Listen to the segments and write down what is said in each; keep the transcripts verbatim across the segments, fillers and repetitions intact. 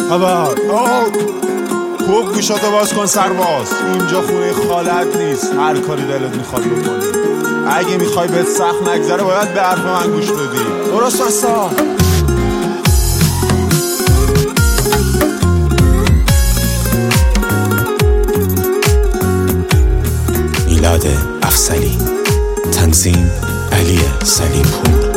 خبر خوب گوشاتو باز کن سرباز، اینجا خونه خالت نیست، هر کاری دلت میخواد بکنی. اگه میخوای بهت سخت نگذره باید به حرف من گوش بدی. درست راستا میلاد افضلی، تنظیم علی سلیم پور.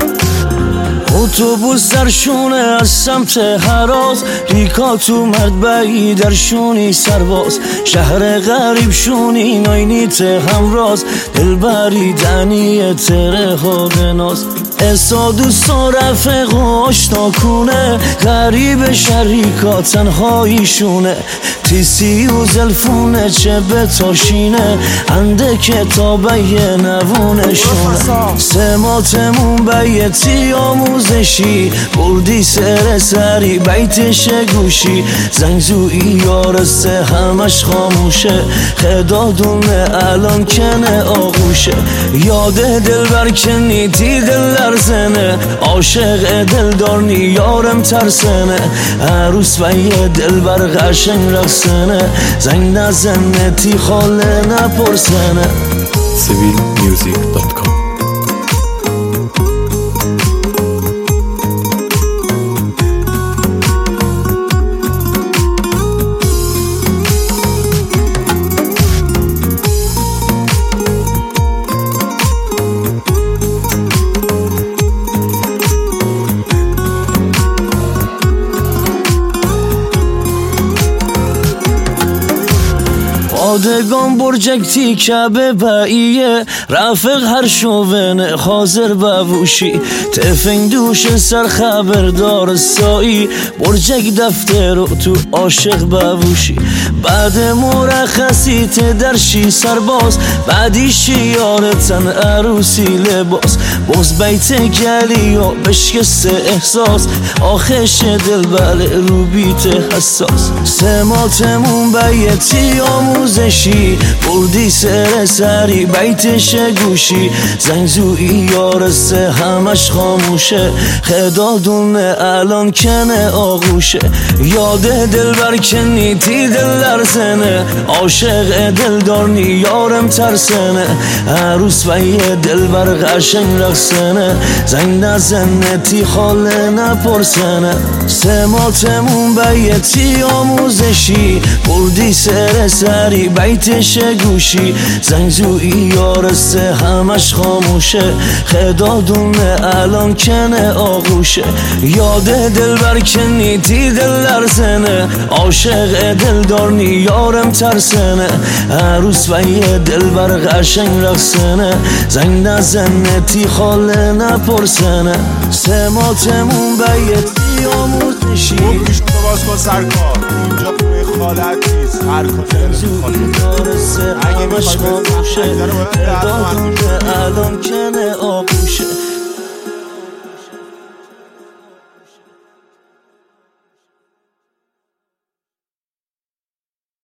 اتوبوس در شونه از سمت هراز، ریکات اومد بایی در شونی سرباز. شهر غریب شونی ناینیت همراز، دلبری دنی تره ها بناز. اسا دوستا رفق و آشنا کونه، غریب شریکا تنهاییشونه. تیسی و زلفونه چه به تاشینه، انده کتابه نوونشونه. سماتمون بیتی آموزشی، بردی سر سری بیتش گوشی. زنگزویی یارسته همش خاموشه، خدادونه الان کنه آغوشه. یاد دل برکنی تی دل لرزنه، عاشق دلدارنی یارم ترسنه. عروس و یه دل بر قشنگ رقصنه، زنگ نزنه تی خاله نپرسنه. سیویل میوزیک دات کام. پادگان برجکتی کبه باییه، رفق هر شوونه حاضر بوشی. تفنگ دوش سر خبردار سایی، برجک دفتر و تو عاشق بوشی. بعد مرخصی تدرشی سرباز، بعدیشی یارتن عروسی لباس. باز بیت گلی و بشکست احساس، آخش دل بله رو بیت حساس. سماتمون بیتی آموزشی، بردی سر سری بیتش گوشی. زنگزویی یارسته همش خاموشه، خدادونه الان کنه آغوشه. یاد دل برکنی تی دل لرزنه، عاشق دلدارنی یارم ترسنه. عروس و یه دل بر قشنگ رقصنه، زنگ نزنه تی خاله نپرسنه. سماتمون بیتی آموزشی، بردی سر سری بیتش گوشی. زنگزویی یارسته همش خاموشه، خدادونه الان کنه آغوشه. یاد دل برکنی تی دل لرزنه، عاشق دلدارنی یارم ترسنه. عروس و یه دل بر قشنگ رقصنه، زنگ نزنه تی خاله نپرسنه. سماتمون بیتی آموزشی، خوب گوشاتو باز کن سرکار، اینجا خونه خالت نیست، هر کاری دلت میخواد بکنی. اگه میخوای بهت سخت نگذره باید به حرف من گوش بدی. الان کنه آغوشه.